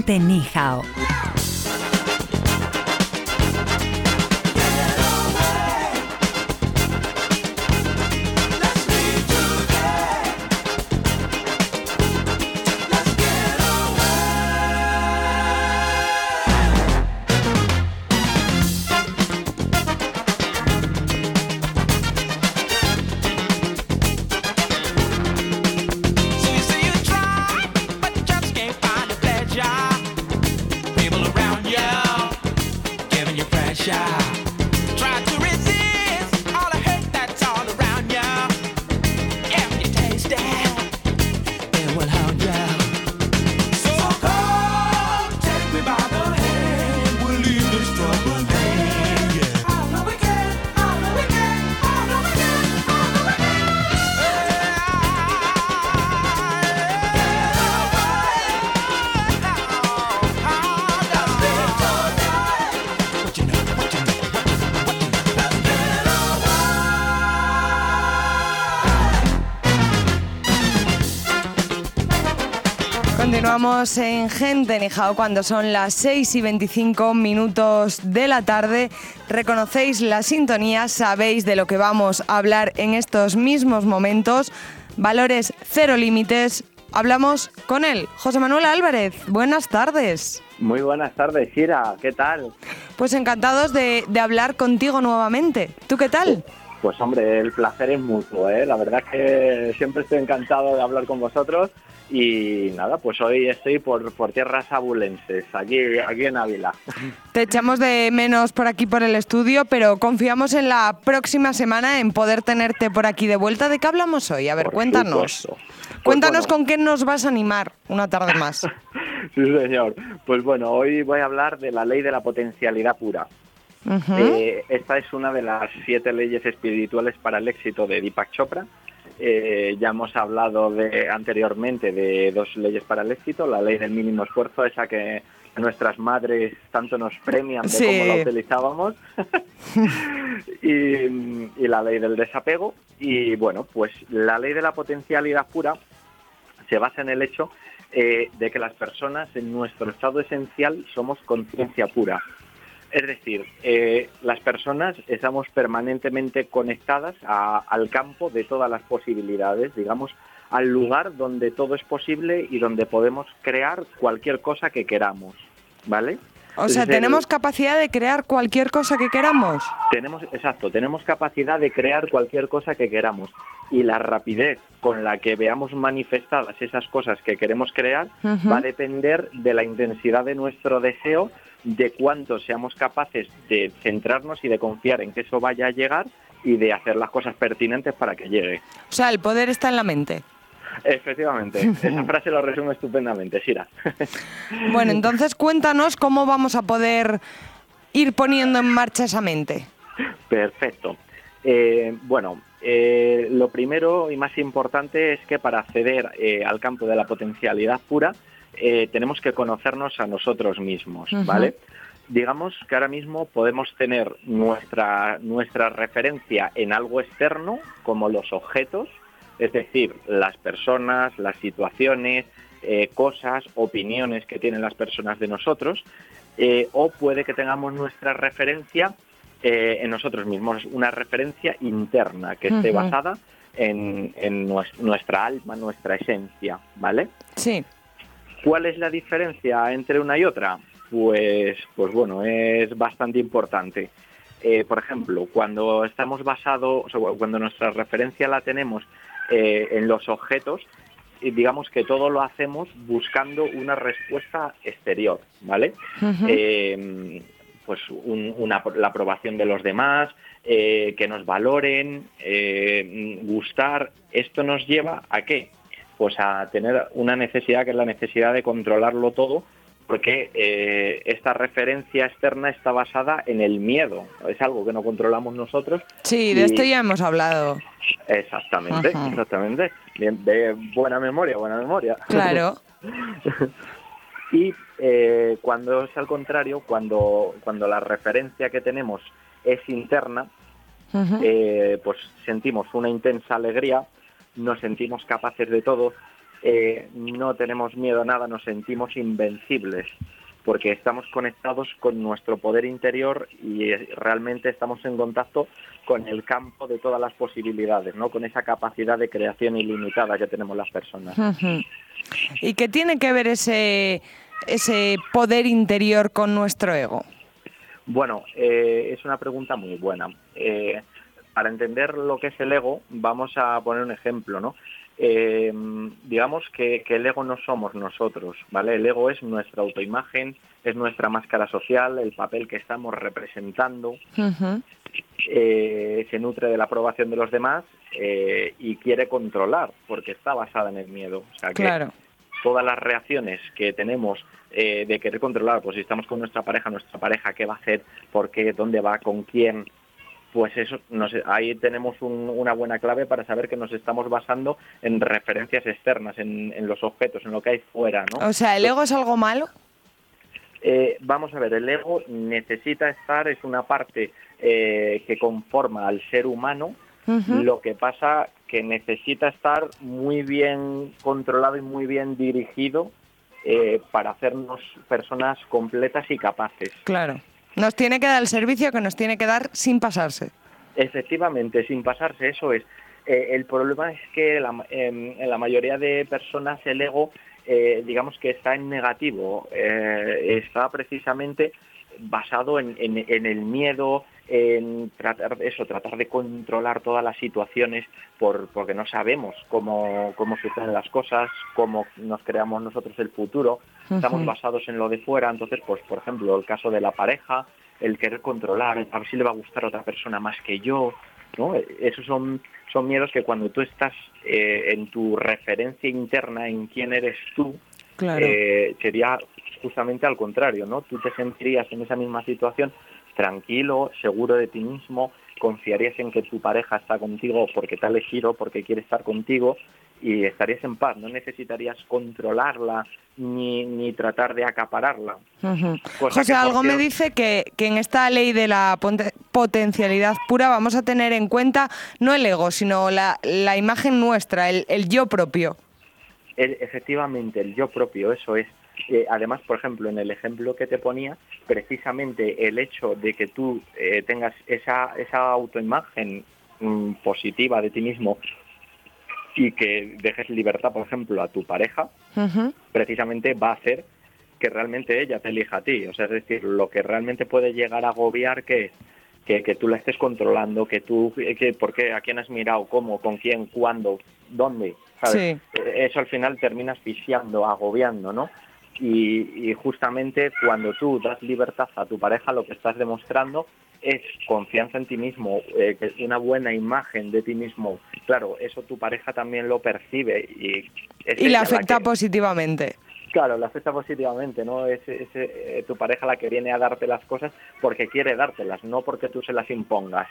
Gente Ni Hao. Continuamos en Gente Ni Hao cuando son las 6:25 de la tarde. Reconocéis la sintonía, sabéis de lo que vamos a hablar en estos mismos momentos. Valores cero límites. Hablamos con él, José Manuel Álvarez. Buenas tardes. Muy buenas tardes, Ira. ¿Qué tal? Pues encantados de hablar contigo nuevamente. ¿Tú qué tal? Pues hombre, el placer es mutuo, ¿eh? La verdad es que siempre estoy encantado de hablar con vosotros y nada, pues hoy estoy por tierras abulenses, aquí en Ávila. Te echamos de menos por aquí por el estudio, pero confiamos en la próxima semana en poder tenerte por aquí de vuelta. ¿De qué hablamos hoy? A ver, Por cuéntanos. supuesto. Cuéntanos Pues con qué nos vas a animar una tarde más. Sí, señor. Pues bueno, hoy voy a hablar de la ley de la potencialidad pura. Uh-huh. Esta es una de las 7 leyes espirituales para el éxito de Deepak Chopra. Ya hemos hablado anteriormente de 2 leyes para el éxito, la ley del mínimo esfuerzo, esa que nuestras madres tanto nos premian de Sí. cómo la utilizábamos, y la ley del desapego. Y bueno, pues la ley de la potencialidad pura se basa en el hecho de que las personas en nuestro estado esencial somos conciencia pura. Es decir, las personas estamos permanentemente conectadas al campo de todas las posibilidades, digamos, al lugar donde todo es posible y donde podemos crear cualquier cosa que queramos, ¿vale? O sea, ¿tenemos capacidad de crear cualquier cosa que queramos? Tenemos capacidad de crear cualquier cosa que queramos. Y la rapidez con la que veamos manifestadas esas cosas que queremos crear Uh-huh. va a depender de la intensidad de nuestro deseo, de cuánto seamos capaces de centrarnos y de confiar en que eso vaya a llegar y de hacer las cosas pertinentes para que llegue. O sea, el poder está en la mente. Efectivamente, esa frase lo resume estupendamente, Sira. Bueno, entonces cuéntanos cómo vamos a poder ir poniendo en marcha esa mente. Perfecto. Lo primero y más importante es que para acceder al campo de la potencialidad pura tenemos que conocernos a nosotros mismos, ¿vale? Uh-huh. Digamos que ahora mismo podemos tener nuestra referencia en algo externo, como los objetos, es decir, las personas, las situaciones, cosas, opiniones que tienen las personas de nosotros, o puede que tengamos nuestra referencia en nosotros mismos, una referencia interna que esté Uh-huh. basada en nuestra alma, nuestra esencia, ¿vale? Sí. ¿Cuál es la diferencia entre una y otra? Pues bueno, es bastante importante. Por ejemplo, cuando cuando nuestra referencia la tenemos en los objetos, digamos que todo lo hacemos buscando una respuesta exterior, ¿vale? Uh-huh. La aprobación de los demás, que nos valoren, gustar. Esto nos lleva ¿a qué? Pues a tener una necesidad que es la necesidad de controlarlo todo, porque esta referencia externa está basada en el miedo. Es algo que no controlamos nosotros. Sí, de esto ya hemos hablado. Exactamente, Ajá. exactamente. Bien, de buena memoria. Claro. Y cuando es al contrario, cuando la referencia que tenemos es interna, Uh-huh. pues sentimos una intensa alegría, nos sentimos capaces de todo, no tenemos miedo a nada, nos sentimos invencibles, porque estamos conectados con nuestro poder interior y realmente estamos en contacto con el campo de todas las posibilidades, ¿no? Con esa capacidad de creación ilimitada que tenemos las personas. ¿Y qué tiene que ver ese poder interior con nuestro ego? Bueno, es una pregunta muy buena. Para entender lo que es el ego, vamos a poner un ejemplo, ¿no? Digamos que el ego no somos nosotros, ¿vale? El ego es nuestra autoimagen, es nuestra máscara social, el papel que estamos representando. Se nutre de la aprobación de los demás y quiere controlar, porque está basada en el miedo. O sea que todas las reacciones que tenemos de querer controlar, pues si estamos con nuestra pareja, ¿qué va a hacer? ¿Por qué? ¿Dónde va? ¿Con quién? Pues eso, ahí tenemos una buena clave para saber que nos estamos basando en referencias externas, en los objetos, en lo que hay fuera, ¿no? O sea, ¿el ego es algo malo? Vamos a ver, el ego necesita estar, es una parte que conforma al ser humano. Lo que pasa que necesita estar muy bien controlado y muy bien dirigido para hacernos personas completas y capaces. Claro. Nos tiene que dar el servicio que nos tiene que dar sin pasarse. Efectivamente, sin pasarse, eso es. El problema es que en la mayoría de personas el ego, digamos que está en negativo, está precisamente basado en el miedo, en tratar de controlar todas las situaciones, porque no sabemos cómo suceden las cosas, cómo nos creamos nosotros el futuro. Estamos basados en lo de fuera. Entonces, pues por ejemplo, el caso de la pareja, el querer controlar, a ver si le va a gustar a otra persona más que yo, ¿no? Esos son miedos que cuando tú estás en tu referencia interna, en quién eres tú, sería justamente al contrario, ¿no? Tú te sentirías en esa misma situación tranquilo, seguro de ti mismo, confiarías en que tu pareja está contigo porque te ha elegido, porque quiere estar contigo, y estarías en paz, no necesitarías controlarla ni tratar de acapararla. José, algo me dice que en esta ley de la potencialidad pura vamos a tener en cuenta no el ego, sino la imagen nuestra, el yo propio. Efectivamente, el yo propio, eso es. Además, por ejemplo, en el ejemplo que te ponía, precisamente el hecho de que tú tengas esa autoimagen positiva de ti mismo y que dejes libertad, por ejemplo, a tu pareja, precisamente va a hacer que realmente ella te elija a ti. O sea, es decir, lo que realmente puede llegar a agobiar que tú la estés controlando, que por qué, a quién has mirado, cómo, con quién, cuándo, dónde, ¿sabes? Sí. Eso al final termina asfixiando, agobiando, ¿no? Y justamente cuando tú das libertad a tu pareja, lo que estás demostrando es confianza en ti mismo, una buena imagen de ti mismo. Claro, eso tu pareja también lo percibe y le afecta positivamente. Claro, le afecta positivamente, ¿no? Es tu pareja la que viene a darte las cosas porque quiere dártelas, no porque tú se las impongas.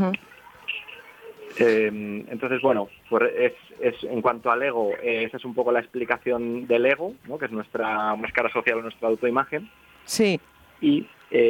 Entonces, bueno, pues en cuanto al ego, esa es un poco la explicación del ego, ¿no? Que es nuestra máscara social, nuestra autoimagen. Sí. Y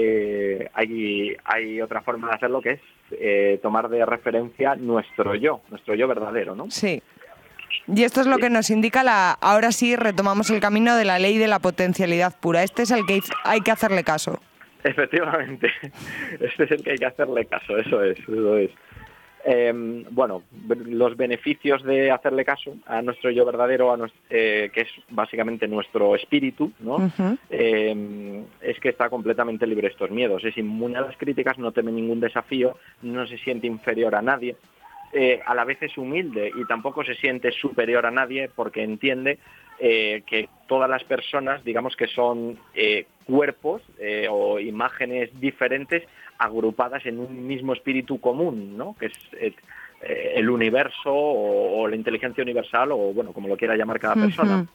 hay otra forma de hacerlo, que es tomar de referencia nuestro yo verdadero, ¿no? Sí. Y esto es lo que nos indica ahora sí retomamos el camino de la ley de la potencialidad pura. Este es el que hay que hacerle caso. Efectivamente, este es el que hay que hacerle caso, eso es. Bueno, los beneficios de hacerle caso a nuestro yo verdadero, que es básicamente nuestro espíritu, ¿no? Es que está completamente libre de estos miedos, es inmune a las críticas, no teme ningún desafío, no se siente inferior a nadie, a la vez es humilde y tampoco se siente superior a nadie porque entiende que todas las personas, digamos que son cuerpos o imágenes diferentes agrupadas en un mismo espíritu común, ¿no? Que es el universo o la inteligencia universal, o bueno, como lo quiera llamar cada persona.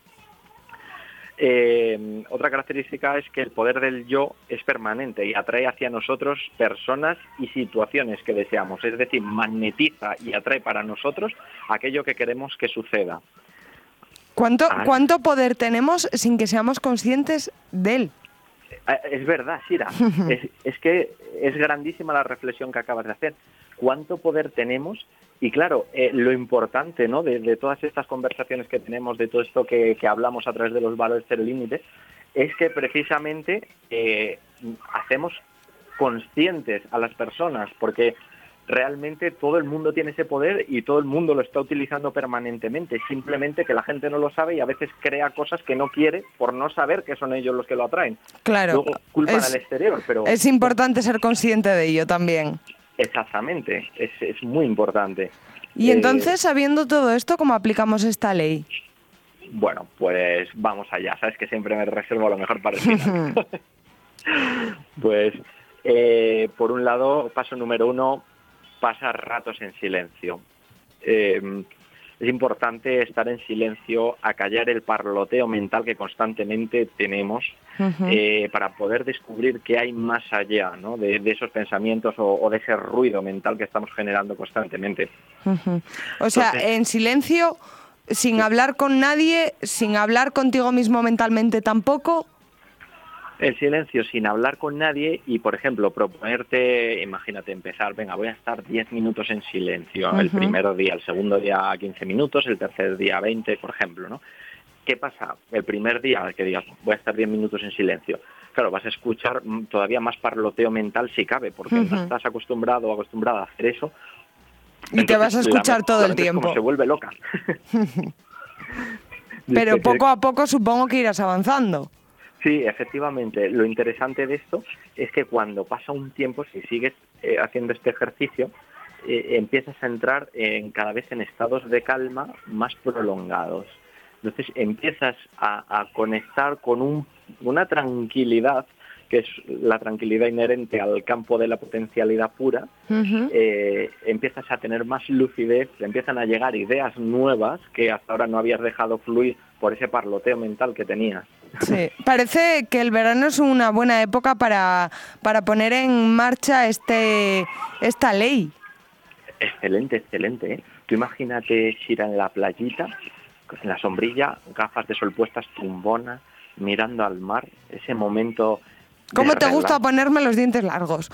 Otra característica es que el poder del yo es permanente y atrae hacia nosotros personas y situaciones que deseamos, es decir, magnetiza y atrae para nosotros aquello que queremos que suceda. ¿Cuánto poder tenemos sin que seamos conscientes de él? Es verdad, Sira. Es que es grandísima la reflexión que acabas de hacer, cuánto poder tenemos. Y claro, lo importante, ¿no?, de todas estas conversaciones que tenemos, de todo esto que hablamos a través de los valores cero límites, es que precisamente hacemos conscientes a las personas, porque realmente todo el mundo tiene ese poder y todo el mundo lo está utilizando permanentemente, simplemente que la gente no lo sabe y a veces crea cosas que no quiere por no saber que son ellos los que lo atraen. Claro, luego culpan al exterior, pero es importante ser consciente de ello también. exactamente, es muy importante. Y entonces, sabiendo todo esto, ¿cómo aplicamos esta ley? Bueno, pues vamos allá, sabes que siempre me reservo lo mejor para el final. Pues, por un lado, paso número 1, pasa ratos en silencio. Es importante estar en silencio, acallar el parloteo mental que constantemente tenemos para poder descubrir qué hay más allá, ¿no?, de esos pensamientos o de ese ruido mental que estamos generando constantemente. O sea, Entonces, en silencio, sin hablar con nadie, sin hablar contigo mismo mentalmente tampoco. el silencio sin hablar con nadie y, por ejemplo, proponerte, imagínate, empezar, venga, voy a estar 10 minutos en silencio, el primer día, el segundo día 15 minutos, el tercer día 20, por ejemplo, ¿no? ¿Qué pasa? El primer día que digas, voy a estar 10 minutos en silencio, claro, vas a escuchar todavía más parloteo mental si cabe, porque no estás acostumbrado o acostumbrada a hacer eso. Y te vas a escuchar todo el tiempo. Como se vuelve loca. Pero poco a poco supongo que irás avanzando. Sí, efectivamente. Lo interesante de esto es que cuando pasa un tiempo, si sigues haciendo este ejercicio, empiezas a entrar cada vez en estados de calma más prolongados. Entonces empiezas a conectar con una tranquilidad, que es la tranquilidad inherente al campo de la potencialidad pura. Empiezas a tener más lucidez, te empiezan a llegar ideas nuevas que hasta ahora no habías dejado fluir por ese parloteo mental que tenías. Sí, parece que el verano es una buena época para poner en marcha esta ley. Excelente, excelente, ¿eh? Tú imagínate ir en la playita, en la sombrilla, gafas de sol puestas, tumbona, mirando al mar, ese momento... ¿Cómo te gusta ponerme los dientes largos?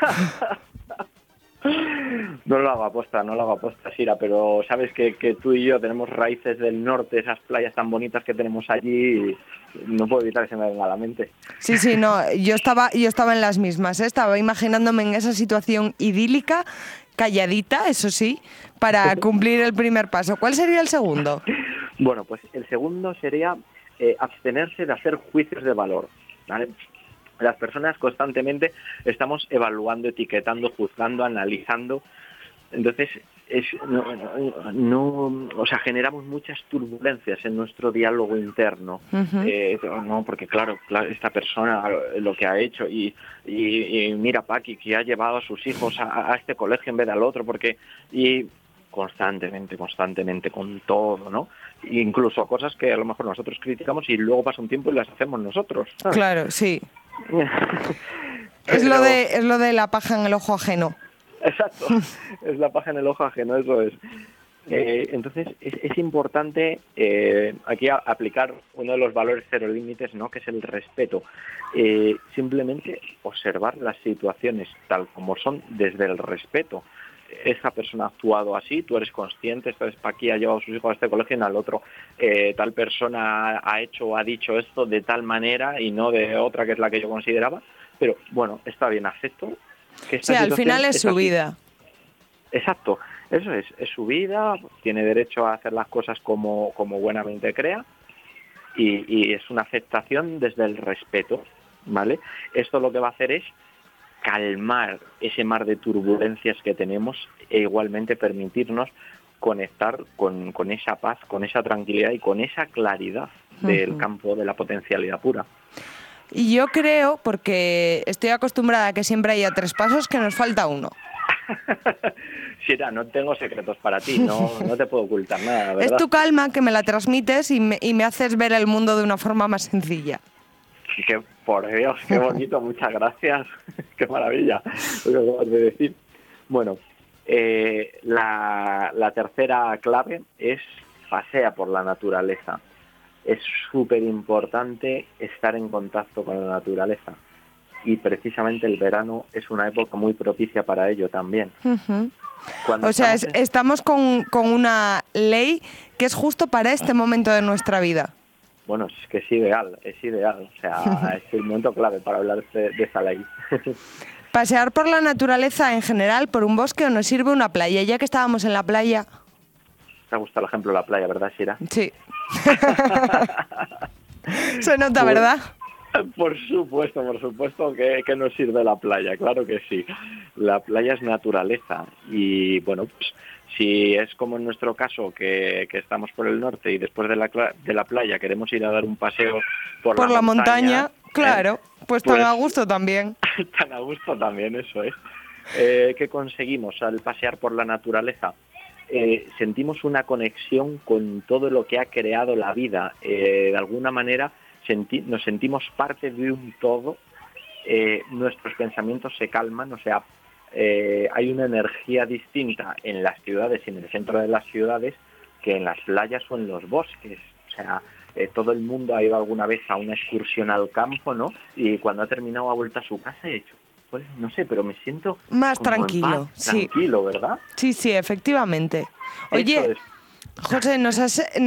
No lo hago aposta, Sira, pero sabes que tú y yo tenemos raíces del norte, esas playas tan bonitas que tenemos allí, y no puedo evitar que se me venga a la mente. Sí, no, yo estaba en las mismas, ¿eh? Estaba imaginándome en esa situación idílica, calladita, eso sí, para cumplir el primer paso. ¿Cuál sería el segundo? Bueno, pues el segundo sería abstenerse de hacer juicios de valor, ¿vale? Las personas constantemente estamos evaluando, etiquetando, juzgando, analizando. Entonces, generamos muchas turbulencias en nuestro diálogo interno. No, porque claro, esta persona lo que ha hecho y mira, Paqui, que ha llevado a sus hijos a este colegio en vez de al otro, y constantemente, con todo, ¿no? Incluso cosas que a lo mejor nosotros criticamos y luego pasa un tiempo y las hacemos nosotros, ¿sabes? Claro, sí. Pero... es lo de la paja en el ojo ajeno. Exacto, es la paja en el ojo ajeno, eso es. Entonces es importante aquí aplicar uno de los valores cero límites, ¿no?, que es el respeto. Simplemente observar las situaciones tal como son desde el respeto. Esa persona ha actuado así, tú eres consciente, esta vez Paqui ha llevado a sus hijos a este colegio y al otro tal persona ha hecho o ha dicho esto de tal manera y no de otra que es la que yo consideraba, pero bueno, está bien, acepto que esta al final es su así. vida. Exacto, eso es su vida, tiene derecho a hacer las cosas como buenamente crea y es una aceptación desde el respeto, ¿vale? Esto lo que va a hacer es calmar ese mar de turbulencias que tenemos e igualmente permitirnos conectar con esa paz, con esa tranquilidad y con esa claridad del campo de la potencialidad pura. Y yo creo, porque estoy acostumbrada a que siempre haya 3 pasos, que nos falta uno. Sira, no tengo secretos para ti, no te puedo ocultar nada, ¿verdad? Es tu calma que me la transmites y me haces ver el mundo de una forma más sencilla. Que por Dios, qué bonito, muchas gracias, qué maravilla lo que acabas de decir. Bueno, la tercera clave es pasea por la naturaleza. Es súper importante estar en contacto con la naturaleza. y precisamente el verano es una época muy propicia para ello también. O sea, estamos con una ley que es justo para este momento de nuestra vida. Bueno, es que es ideal. O sea, es el momento clave para hablar de esa ley. ¿Pasear por la naturaleza en general, por un bosque, o nos sirve una playa? Ya que estábamos en la playa... Te ha gustado el ejemplo de la playa, ¿verdad, Sira? Sí. Se nota, ¿verdad? Por supuesto que nos sirve la playa, claro que sí. La playa es naturaleza y, bueno, pues si es como en nuestro caso, que estamos por el norte y después de la playa queremos ir a dar un paseo por la montaña, claro, pues tan a gusto también. Tan a gusto también, eso es. ¿Qué conseguimos al pasear por la naturaleza? Sentimos una conexión con todo lo que ha creado la vida. De alguna manera nos sentimos parte de un todo, nuestros pensamientos se calman, o sea, hay una energía distinta en las ciudades y en el centro de las ciudades que en las playas o en los bosques. O sea, todo el mundo ha ido alguna vez a una excursión al campo, ¿no? Y cuando ha terminado ha vuelto a su casa y ha dicho, pues no sé, pero me siento más como tranquilo, en paz, sí. Tranquilo, ¿verdad? Sí, efectivamente. Oye, José, nos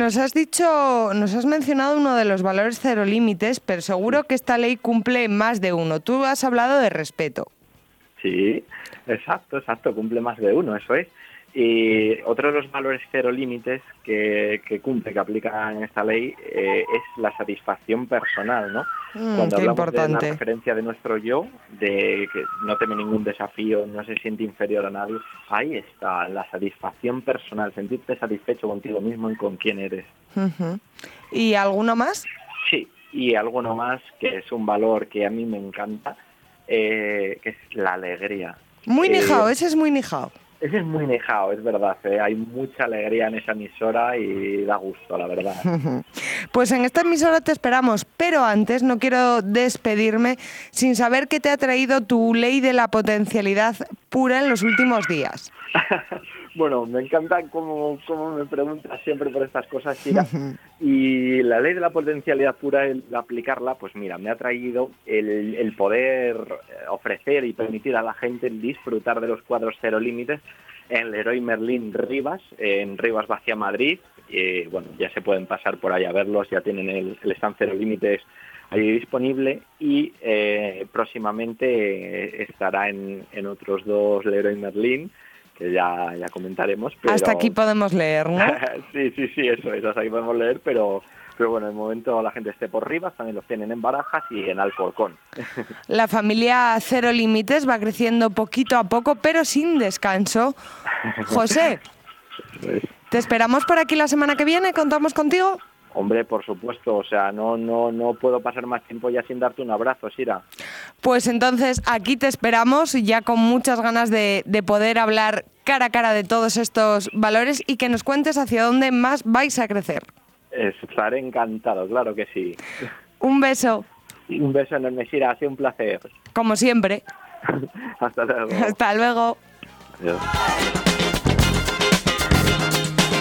has mencionado uno de los valores cero límites, pero seguro que esta ley cumple más de uno. Tú has hablado de respeto. Sí, exacto, cumple más de uno, eso es. Y otro de los valores cero límites que cumple, que aplica en esta ley, es la satisfacción personal, ¿no? Cuando hablamos importante. de la referencia de nuestro yo, de que no teme ningún desafío, no se siente inferior a nadie, ahí está la satisfacción personal, sentirte satisfecho contigo mismo y con quién eres. ¿Y alguno más? Sí, y alguno más que es un valor que a mí me encanta, que es la alegría. Muy nijao, ese es muy nijao. Ese es muy nejao, es verdad. Hay mucha alegría en esa emisora y da gusto, la verdad. Pues en esta emisora te esperamos, pero antes no quiero despedirme sin saber qué te ha traído tu ley de la potencialidad pura en los últimos días. Bueno, me encanta cómo me preguntas siempre por estas cosas, Sira. Y la ley de la potencialidad pura, el aplicarla, pues mira, me ha traído el poder ofrecer y permitir a la gente disfrutar de los cuadros cero límites en Leroy Merlin Rivas, en Rivas Vacia, Madrid. Bueno, ya se pueden pasar por ahí a verlos, ya tienen el stand cero límites ahí disponible y próximamente estará en otros 2 Leroy Merlin, que ya comentaremos. Pero... Hasta aquí podemos leer, ¿no? sí, eso es, hasta aquí podemos leer, pero bueno, en el momento la gente esté por Rivas, también los tienen en Barajas y en Alcorcón. La familia Cero Límites va creciendo poquito a poco, pero sin descanso. José, ¿te esperamos por aquí la semana que viene? ¿Contamos contigo? Hombre, por supuesto, o sea, no puedo pasar más tiempo ya sin darte un abrazo, Sira. Pues entonces aquí te esperamos, ya con muchas ganas de poder hablar cara a cara de todos estos valores y que nos cuentes hacia dónde más vais a crecer. Estaré encantado, claro que sí. Un beso. Un beso enorme, Sira, ha sido un placer. Como siempre. Hasta luego. Hasta luego. Adiós.